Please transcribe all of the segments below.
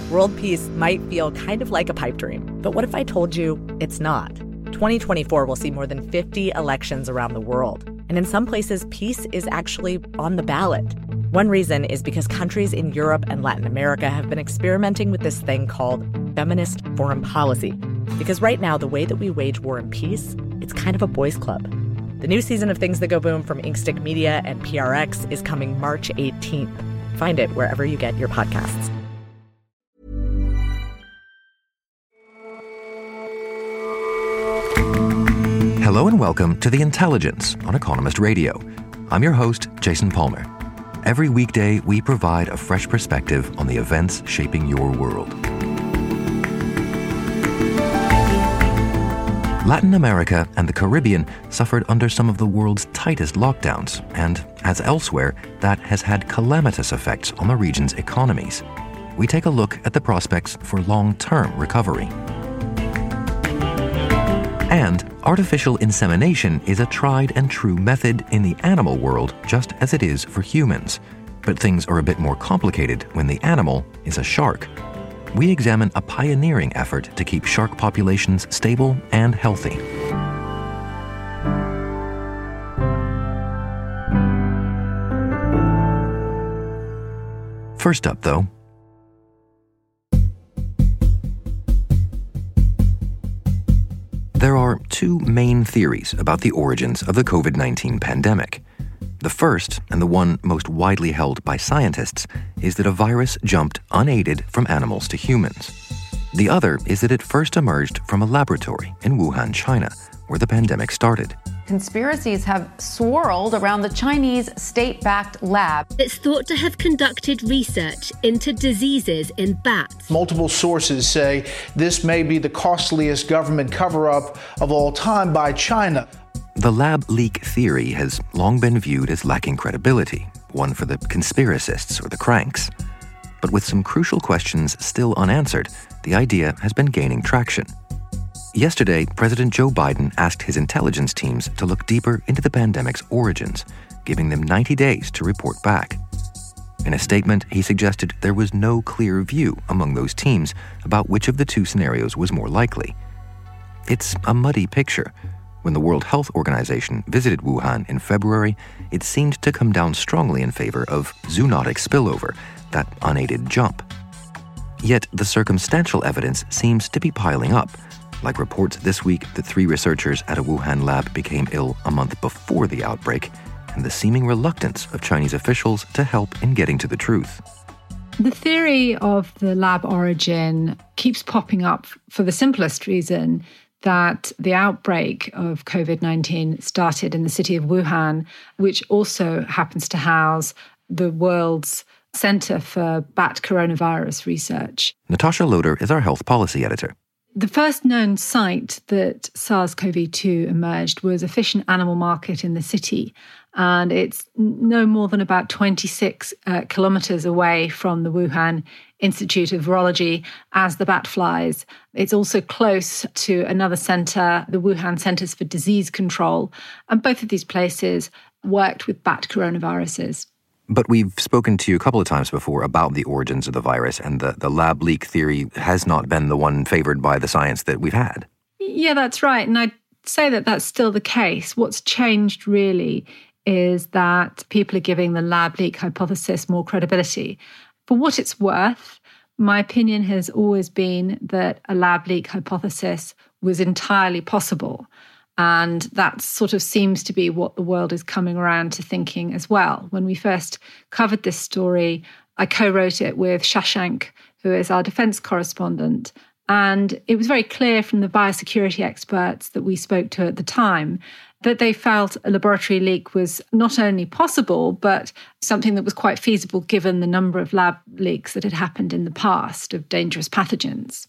World peace might feel kind of like a pipe dream, but what if I told you it's not? 2024 will see more than 50 elections around the world, and in some places, peace is actually on the ballot. One reason is because countries in Europe and Latin America have been experimenting with this thing called feminist foreign policy. Because right now, the way that we wage war and peace, it's kind of a boys' club. The new season of Things That Go Boom from Inkstick Media and PRX is coming March 18th. Find it wherever you get your podcasts. Hello and welcome to The Intelligence on Economist Radio. I'm your host, Jason Palmer. Every weekday, we provide a fresh perspective on the events shaping your world. Latin America and the Caribbean suffered under some of the world's tightest lockdowns, and as elsewhere, that has had calamitous effects on the region's economies. We take a look at the prospects for long-term recovery. And artificial insemination is a tried and true method in the animal world, just as it is for humans. But things are a bit more complicated when the animal is a shark. We examine a pioneering effort to keep shark populations stable and healthy. First up, though, there are two main theories about the origins of the COVID-19 pandemic. The first, and the one most widely held by scientists, is that a virus jumped unaided from animals to humans. The other is that it first emerged from a laboratory in Wuhan, China, where the pandemic started. Conspiracies have swirled around the Chinese state-backed lab. It's thought to have conducted research into diseases in bats. Multiple sources say this may be the costliest government cover-up of all time by China. The lab leak theory has long been viewed as lacking credibility, one for the conspiracists or the cranks. But with some crucial questions still unanswered, the idea has been gaining traction. Yesterday, President Joe Biden asked his intelligence teams to look deeper into the pandemic's origins, giving them 90 days to report back. In a statement, he suggested there was no clear view among those teams about which of the two scenarios was more likely. It's a muddy picture. When the World Health Organization visited Wuhan in February, it seemed to come down strongly in favor of zoonotic spillover, that unaided jump. Yet the circumstantial evidence seems to be piling up, like reports this week that 3 researchers at a Wuhan lab became ill a month before the outbreak, and the seeming reluctance of Chinese officials to help in getting to the truth. The theory of the lab origin keeps popping up for the simplest reason that the outbreak of COVID-19 started in the city of Wuhan, which also happens to house the world's Center for Bat Coronavirus Research. Natasha Loder is our health policy editor. The first known site that SARS-CoV-2 emerged was a fish and animal market in the city, and it's no more than about 26 kilometers away from the Wuhan Institute of Virology as the bat flies. It's also close to another center, the Wuhan Centers for Disease Control, and both of these places worked with bat coronaviruses. But we've spoken to you a couple of times before about the origins of the virus, and the lab leak theory has not been the one favored by the science that we've had. Yeah, that's right. And I'd say that that's still the case. What's changed really is that people are giving the lab leak hypothesis more credibility. For what it's worth, my opinion has always been that a lab leak hypothesis was entirely possible. And that sort of seems to be what the world is coming around to thinking as well. When we first covered this story, I co-wrote it with Shashank, who is our defense correspondent. And it was very clear from the biosecurity experts that we spoke to at the time that they felt a laboratory leak was not only possible, but something that was quite feasible given the number of lab leaks that had happened in the past of dangerous pathogens.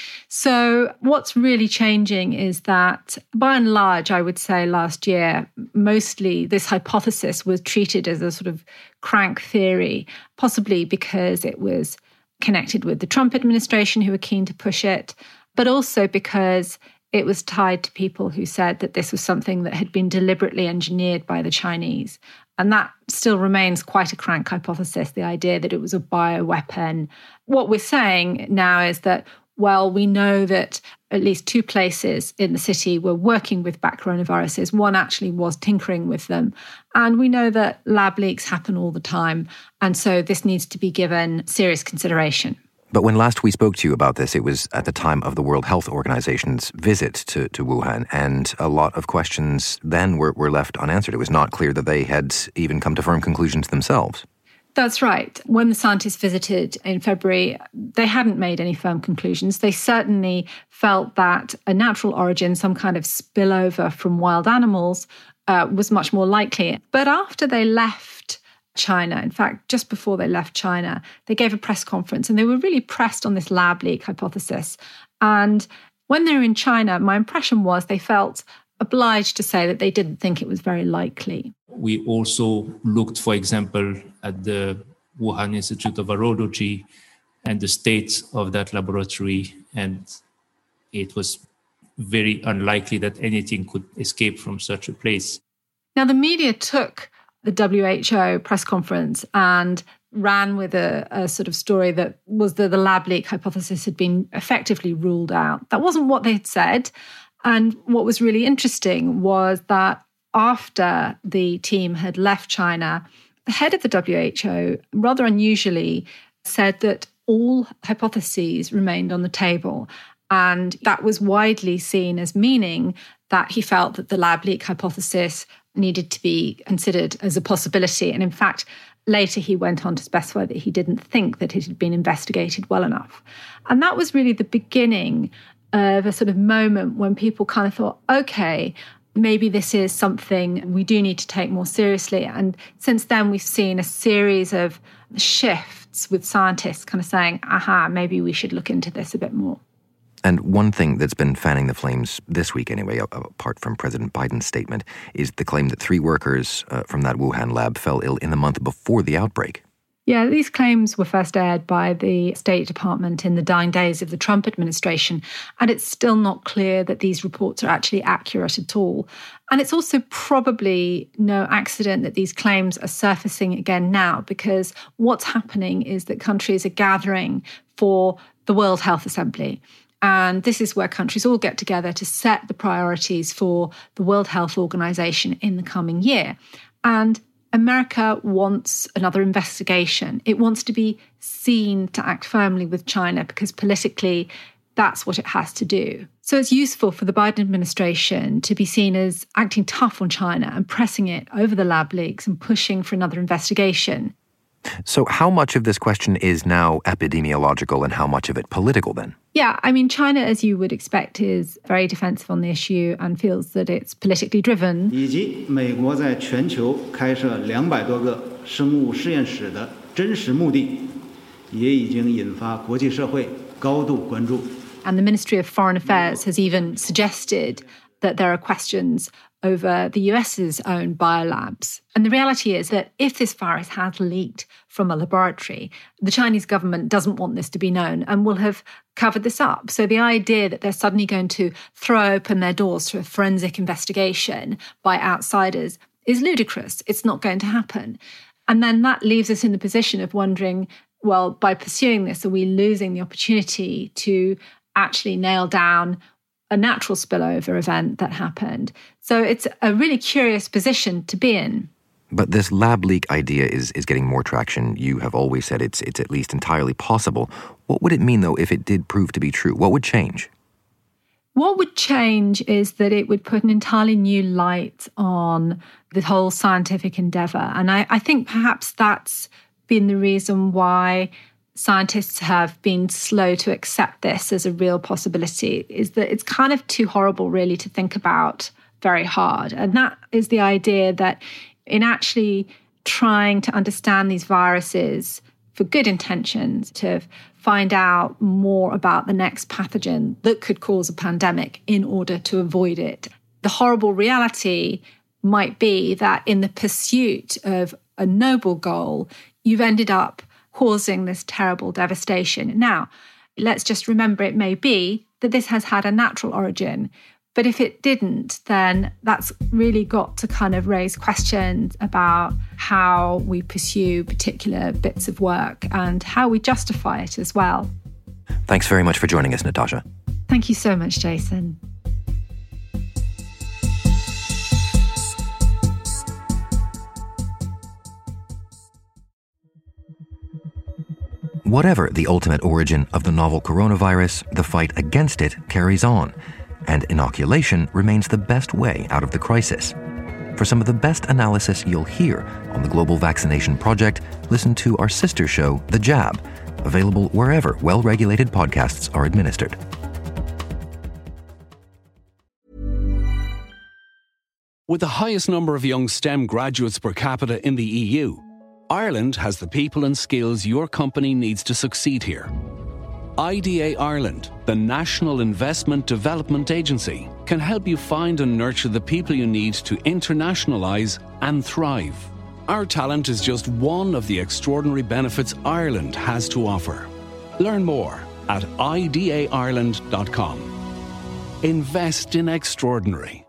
So what's really changing is that, by and large, I would say last year, mostly this hypothesis was treated as a sort of crank theory, possibly because it was connected with the Trump administration who were keen to push it, but also because it was tied to people who said that this was something that had been deliberately engineered by the Chinese. And that still remains quite a crank hypothesis, the idea that it was a bioweapon. What we're saying now is that, well, we know that at least 2 places in the city were working with bat coronaviruses. One actually was tinkering with them. And we know that lab leaks happen all the time. And so this needs to be given serious consideration. But when last we spoke to you about this, it was at the time of the World Health Organization's visit to Wuhan, and a lot of questions then were left unanswered. It was not clear that they had even come to firm conclusions themselves. That's right. When the scientists visited in February, they hadn't made any firm conclusions. They certainly felt that a natural origin, some kind of spillover from wild animals, was much more likely. But after they left China, in fact, just before they left China, they gave a press conference and they were really pressed on this lab leak hypothesis. And when they were in China, my impression was they felt obliged to say that they didn't think it was very likely. We also looked, for example, at the Wuhan Institute of Virology and the state of that laboratory, and it was very unlikely that anything could escape from such a place. Now, the media took the WHO press conference and ran with a sort of story that was that the lab leak hypothesis had been effectively ruled out. That wasn't what they had said. And what was really interesting was that after the team had left China, the head of the WHO, rather unusually, said that all hypotheses remained on the table. And that was widely seen as meaning that he felt that the lab leak hypothesis needed to be considered as a possibility. And in fact, later he went on to specify that he didn't think that it had been investigated well enough. And that was really the beginning of a sort of moment when people kind of thought, okay, maybe this is something we do need to take more seriously. And since then, we've seen a series of shifts with scientists kind of saying, maybe we should look into this a bit more. And one thing that's been fanning the flames this week anyway, apart from President Biden's statement, is the claim that 3 workers from that Wuhan lab fell ill in the month before the outbreak. Yeah, these claims were first aired by the State Department in the dying days of the Trump administration, and it's still not clear that these reports are actually accurate at all. And it's also probably no accident that these claims are surfacing again now, because what's happening is that countries are gathering for the World Health Assembly. And this is where countries all get together to set the priorities for the World Health Organization in the coming year. And America wants another investigation. It wants to be seen to act firmly with China because politically that's what it has to do. So it's useful for the Biden administration to be seen as acting tough on China and pressing it over the lab leaks and pushing for another investigation. So how much of this question is now epidemiological and how much of it political then? Yeah, I mean, China, as you would expect, is very defensive on the issue and feels that it's politically driven. 以及美国在全球开设200多个生物实验室的真实目的，也已经引发国际社会高度关注。 And the Ministry of Foreign Affairs has even suggested that there are questions over the US's own biolabs. And the reality is that if this virus has leaked from a laboratory, the Chinese government doesn't want this to be known and will have covered this up. So the idea that they're suddenly going to throw open their doors to a forensic investigation by outsiders is ludicrous. It's not going to happen. And then that leaves us in the position of wondering, well, by pursuing this, are we losing the opportunity to actually nail down a natural spillover event that happened? So it's a really curious position to be in. But this lab leak idea is getting more traction. You have always said it's at least entirely possible. What would it mean, though, if it did prove to be true? What would change? What would change is that it would put an entirely new light on the whole scientific endeavour. And I think perhaps that's been the reason why scientists have been slow to accept this as a real possibility, is that it's kind of too horrible really to think about very hard. And that is the idea that in actually trying to understand these viruses for good intentions, to find out more about the next pathogen that could cause a pandemic in order to avoid it, the horrible reality might be that in the pursuit of a noble goal, you've ended up causing this terrible devastation. Now, let's just remember it may be that this has had a natural origin. But if it didn't, then that's really got to kind of raise questions about how we pursue particular bits of work and how we justify it as well. Thanks very much for joining us, Natasha. Thank you so much, Jason. Whatever the ultimate origin of the novel coronavirus, the fight against it carries on, and inoculation remains the best way out of the crisis. For some of the best analysis you'll hear on the Global Vaccination Project, listen to our sister show, The Jab, available wherever well-regulated podcasts are administered. With the highest number of young STEM graduates per capita in the EU, Ireland has the people and skills your company needs to succeed here. IDA Ireland, the National Investment Development Agency, can help you find and nurture the people you need to internationalise and thrive. Our talent is just one of the extraordinary benefits Ireland has to offer. Learn more at idaireland.com. Invest in extraordinary.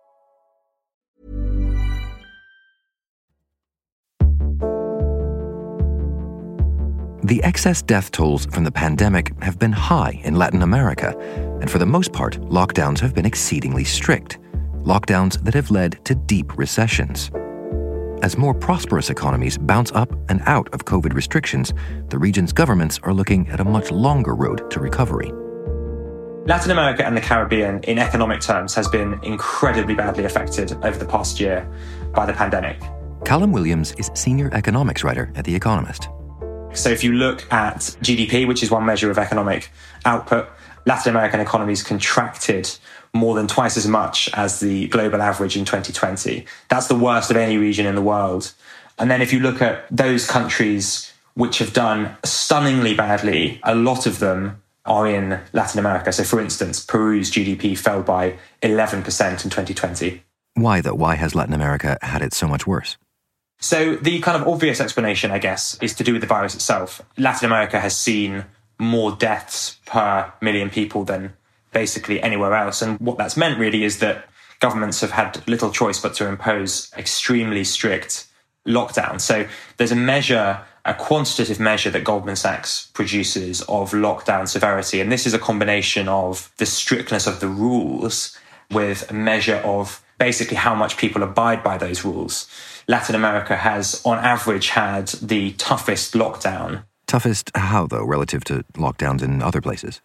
The excess death tolls from the pandemic have been high in Latin America, and for the most part, lockdowns have been exceedingly strict. Lockdowns that have led to deep recessions. As more prosperous economies bounce up and out of COVID restrictions, the region's governments are looking at a much longer road to recovery. Latin America and the Caribbean, in economic terms, has been incredibly badly affected over the past year by the pandemic. Callum Williams is senior economics writer at The Economist. So if you look at GDP, which is one measure of economic output, Latin American economies contracted more than twice as much as the global average in 2020. That's the worst of any region in the world. And then if you look at those countries which have done stunningly badly, a lot of them are in Latin America. So for instance, Peru's GDP fell by 11% in 2020. Why though? Why has Latin America had it so much worse? So the kind of obvious explanation, I guess, is to do with the virus itself. Latin America has seen more deaths per million people than basically anywhere else. And what that's meant really is that governments have had little choice but to impose extremely strict lockdowns. So there's a quantitative measure that Goldman Sachs produces of lockdown severity. And this is a combination of the strictness of the rules with a measure of basically how much people abide by those rules. Latin America has, on average, had the toughest lockdown. Toughest how, though, relative to lockdowns in other places?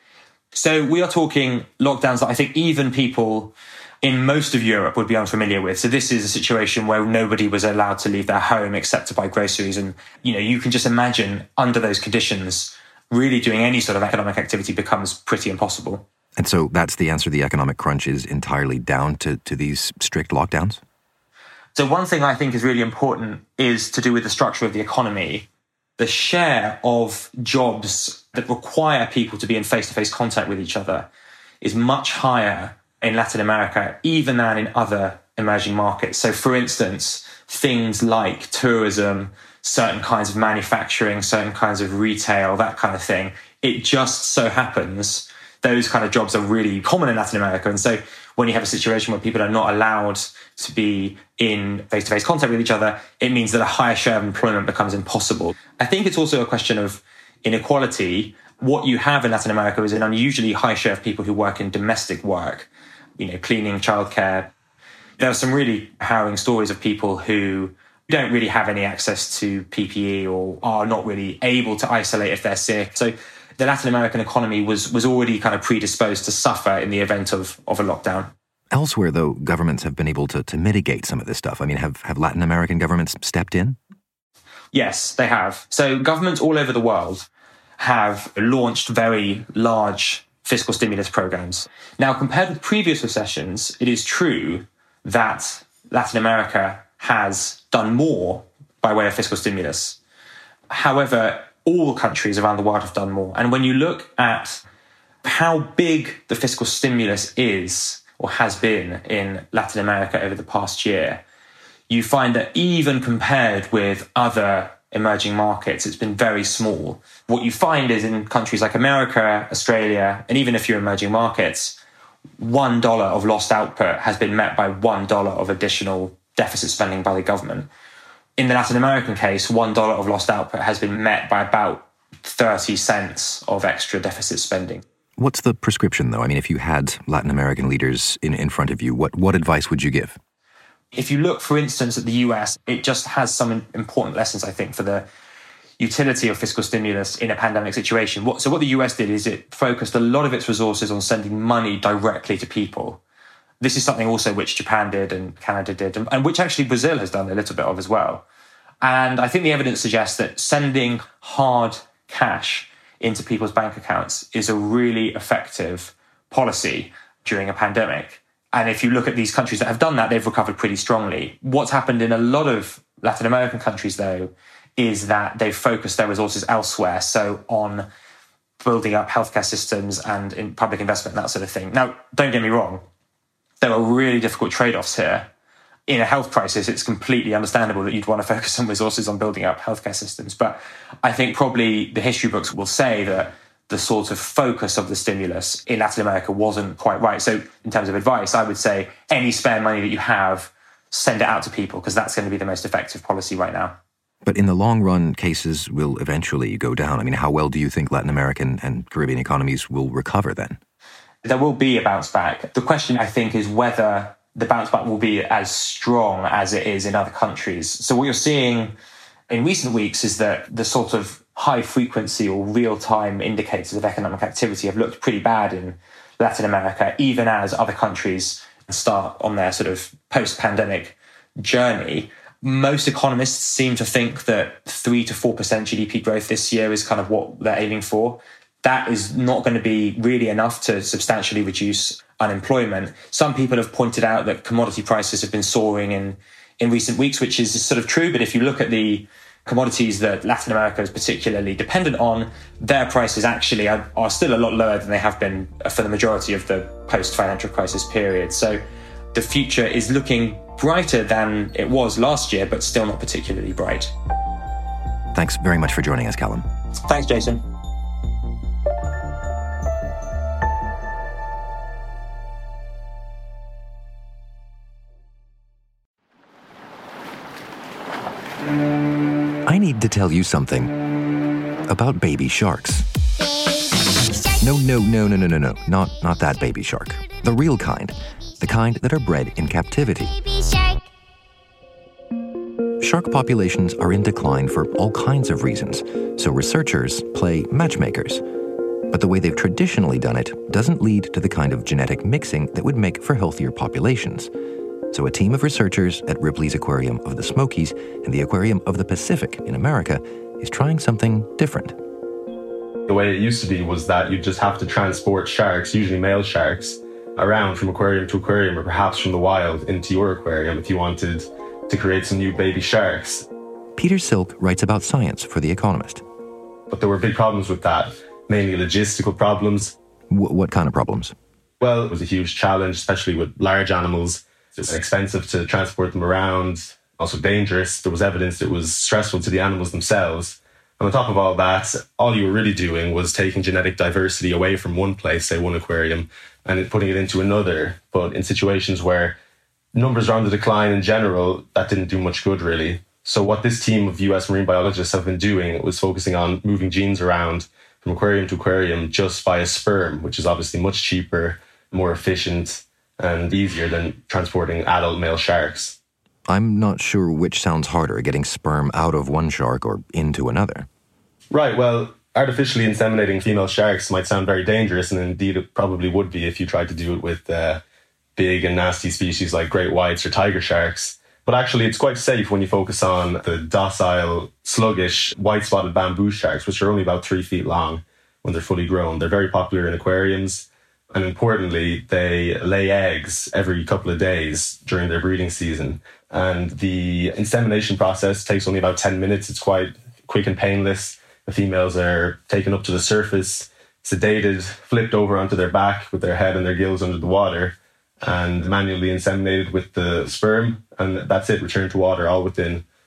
So we are talking lockdowns that I think even people in most of Europe would be unfamiliar with. So this is a situation where nobody was allowed to leave their home except to buy groceries. And, you can just imagine under those conditions, really doing any sort of economic activity becomes pretty impossible. And so that's the answer. The economic crunch is entirely down to these strict lockdowns? So one thing I think is really important is to do with the structure of the economy. The share of jobs that require people to be in face-to-face contact with each other is much higher in Latin America, even than in other emerging markets. So for instance, things like tourism, certain kinds of manufacturing, certain kinds of retail, that kind of thing, it just so happens those kind of jobs are really common in Latin America. And so when you have a situation where people are not allowed to be in face-to-face contact with each other, it means that a higher share of employment becomes impossible. I think it's also a question of inequality. What you have in Latin America is an unusually high share of people who work in domestic work, cleaning, childcare. There are some really harrowing stories of people who don't really have any access to PPE or are not really able to isolate if they're sick. So the Latin American economy was already kind of predisposed to suffer in the event of a lockdown. Elsewhere, though, governments have been able to mitigate some of this stuff. I mean, have Latin American governments stepped in? Yes, they have. So governments all over the world have launched very large fiscal stimulus programs. Now, compared with previous recessions, it is true that Latin America has done more by way of fiscal stimulus. However, all countries around the world have done more. And when you look at how big the fiscal stimulus is or has been in Latin America over the past year, you find that even compared with other emerging markets, it's been very small. What you find is in countries like America, Australia, and even a few emerging markets, $1 of lost output has been met by $1 of additional deficit spending by the government. In the Latin American case, $1 of lost output has been met by about 30 cents of extra deficit spending. What's the prescription, though? I mean, if you had Latin American leaders in front of you, what advice would you give? If you look, for instance, at the US, it just has some important lessons, I think, for the utility of fiscal stimulus in a pandemic situation. So what the US did is it focused a lot of its resources on sending money directly to people. This is something also which Japan did and Canada did, and which actually Brazil has done a little bit of as well. And I think the evidence suggests that sending hard cash into people's bank accounts is a really effective policy during a pandemic. And if you look at these countries that have done that, they've recovered pretty strongly. What's happened in a lot of Latin American countries, though, is that they've focused their resources elsewhere. So on building up healthcare systems and in public investment, that sort of thing. Now, don't get me wrong. There are really difficult trade-offs here. In a health crisis, it's completely understandable that you'd want to focus some resources on building up healthcare systems. But I think probably the history books will say that the sort of focus of the stimulus in Latin America wasn't quite right. So in terms of advice, I would say any spare money that you have, send it out to people, because that's going to be the most effective policy right now. But in the long run, cases will eventually go down. I mean, how well do you think Latin American and Caribbean economies will recover then? There will be a bounce back. The question, I think, is whether the bounce back will be as strong as it is in other countries. So what you're seeing in recent weeks is that the sort of high frequency or real-time indicators of economic activity have looked pretty bad in Latin America, even as other countries start on their sort of post-pandemic journey. Most economists seem to think that 3 to 4% GDP growth this year is kind of what they're aiming for. That is not going to be really enough to substantially reduce unemployment. Some people have pointed out that commodity prices have been soaring in recent weeks, which is sort of true. But if you look at the commodities that Latin America is particularly dependent on, their prices actually are still a lot lower than they have been for the majority of the post-financial crisis period. So the future is looking brighter than it was last year, but still not particularly bright. Thanks very much for joining us, Callum. Thanks, Jason. I need to tell you something about baby sharks. No, not that baby shark. The real kind. The kind that are bred in captivity. Shark populations are in decline for all kinds of reasons, so researchers play matchmakers. But the way they've traditionally done it doesn't lead to the kind of genetic mixing that would make for healthier populations. So a team of researchers at Ripley's Aquarium of the Smokies and the Aquarium of the Pacific in America is trying something different. The way it used to be was that you just have to transport sharks, usually male sharks, around from aquarium to aquarium or perhaps from the wild into your aquarium if you wanted to create some new baby sharks. Peter Silk writes about science for The Economist. But there were big problems with that, mainly logistical problems. What kind of problems? Well, it was a huge challenge, especially with large animals. It's expensive to transport them around, also dangerous. There was evidence it was stressful to the animals themselves. And on top of all that, all you were really doing was taking genetic diversity away from one place, say one aquarium, and putting it into another. But in situations where numbers are on the decline in general, that didn't do much good, really. So what this team of US marine biologists have been doing was focusing on moving genes around from aquarium to aquarium just via sperm, which is obviously much cheaper, more efficient, and easier than transporting adult male sharks. I'm not sure which sounds harder, getting sperm out of one shark or into another. Right, well, artificially inseminating female sharks might sound very dangerous, and indeed it probably would be if you tried to do it with big and nasty species like great whites or tiger sharks. But actually it's quite safe when you focus on the docile, sluggish, white-spotted bamboo sharks, which are only about 3 feet long when they're fully grown. They're very popular in aquariums. And importantly, they lay eggs every couple of days during their breeding season. And the insemination process takes only about 10 minutes. It's quite quick and painless. The females are taken up to the surface, sedated, flipped over onto their back with their head and their gills under the water, and manually inseminated with the sperm. And that's it, returned to water, all within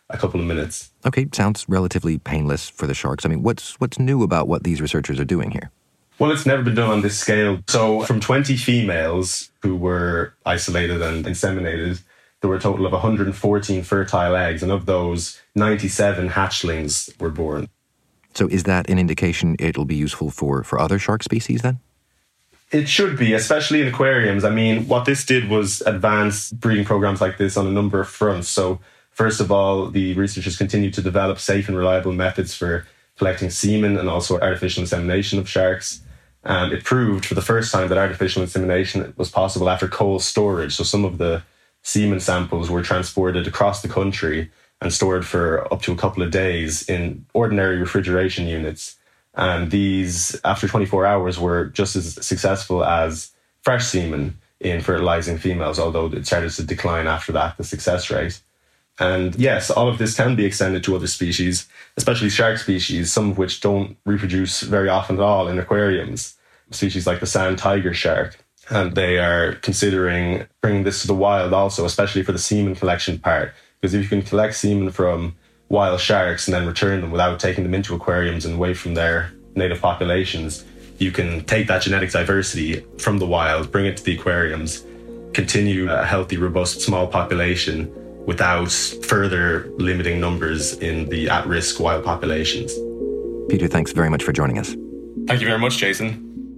a couple of minutes. Okay, sounds relatively painless for the sharks. I mean, what's new about what these researchers are doing here? Well, it's never been done on this scale. So from 20 females who were isolated and inseminated, there were a total of 114 fertile eggs, and of those, 97 hatchlings were born. So is that an indication it'll be useful for other shark species then? It should be, especially in aquariums. I mean, what this did was advance breeding programs like this on a number of fronts. So first of all, the researchers continued to develop safe and reliable methods for collecting semen and also artificial insemination of sharks. And it proved for the first time that artificial insemination was possible after cold storage. So some of the semen samples were transported across the country and stored for up to a couple of days in ordinary refrigeration units. And these, after 24 hours, were just as successful as fresh semen in fertilizing females, although it started to decline after that, the success rate. And yes, all of this can be extended to other species, especially shark species, some of which don't reproduce very often at all in aquariums. Species like the sand tiger shark. And they are considering bringing this to the wild also, especially for the semen collection part. Because if you can collect semen from wild sharks and then return them without taking them into aquariums and away from their native populations, you can take that genetic diversity from the wild, bring it to the aquariums, continue a healthy, robust, small population without further limiting numbers in the at-risk wild populations. Peter, thanks very much for joining us. Thank you very much, Jason.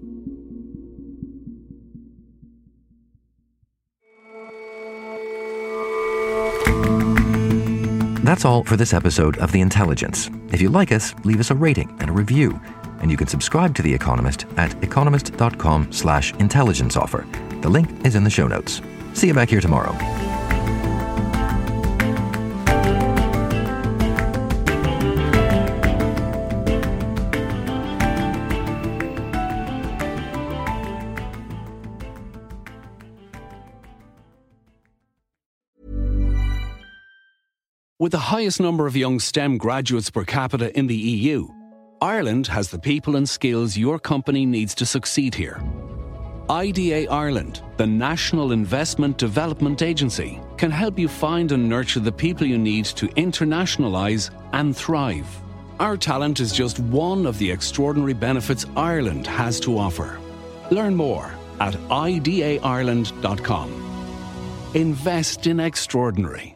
That's all for this episode of The Intelligence. If you like us, leave us a rating and a review. And you can subscribe to The Economist at economist.com/intelligence offer. The link is in the show notes. See you back here tomorrow. With the highest number of young STEM graduates per capita in the EU, Ireland has the people and skills your company needs to succeed here. IDA Ireland, the National Investment Development Agency, can help you find and nurture the people you need to internationalise and thrive. Our talent is just one of the extraordinary benefits Ireland has to offer. Learn more at idaireland.com. Invest in extraordinary.